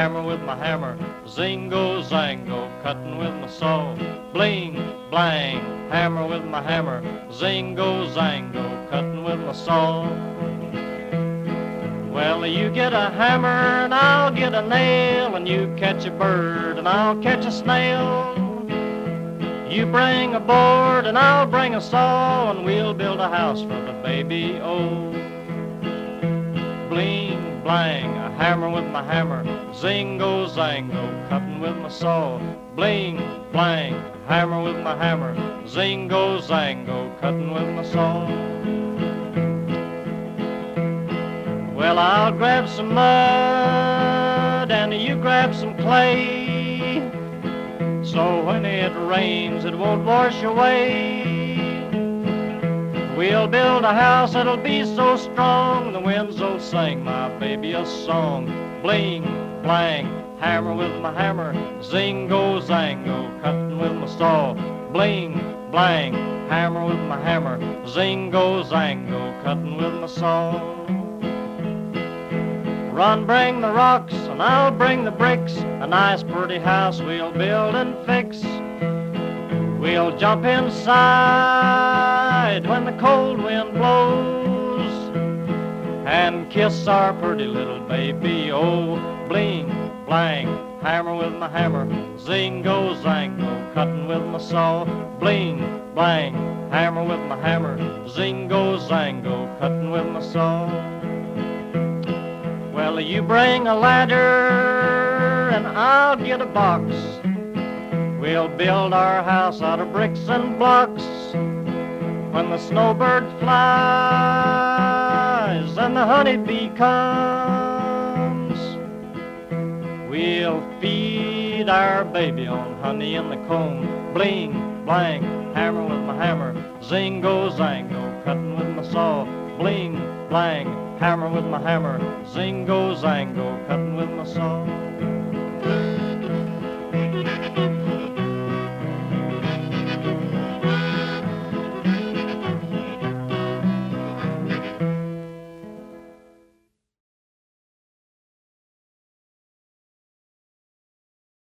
hammer with my hammer. Zingo, zango, cutting with my saw. Bling, blang, hammer with my hammer. Zingo, zango, cutting with my saw. Well, you get a hammer and I'll get a nail, and you catch a bird and I'll catch a snail. You bring a board and I'll bring a saw, and we'll build a house for the baby, oh. Bling, blang, a hammer with my hammer. Zingo, zango, cutting with my saw. Bling, blang, a hammer with my hammer. Zingo, zango, cutting with my saw. Well, I'll grab some mud and you grab some clay, so when it rains it won't wash away. We'll build a house that'll be so strong, the winds will sing my baby a song. Bling, blang, hammer with my hammer. Zingo, zango, cutting with my saw. Bling, blang, hammer with my hammer. Zingo, zango, cutting with my saw. Run, bring the rocks, and I'll bring the bricks. A nice pretty house we'll build and fix. We'll jump inside when the cold wind blows, and kiss our pretty little baby, oh. Bling, blang, hammer with my hammer. Zingo, zango, cutting with my saw. Bling, blang, hammer with my hammer. Zingo, zango, cutting with my saw. Well, you bring a ladder and I'll get a box. We'll build our house out of bricks and blocks. When the snowbird flies and the honeybee comes, we'll feed our baby on honey in the comb. Bling, blang, hammer with my hammer. Zingo, zango, cutting with my saw. Bling, blang, hammer with my hammer. Zingo, zango, cutting with my saw.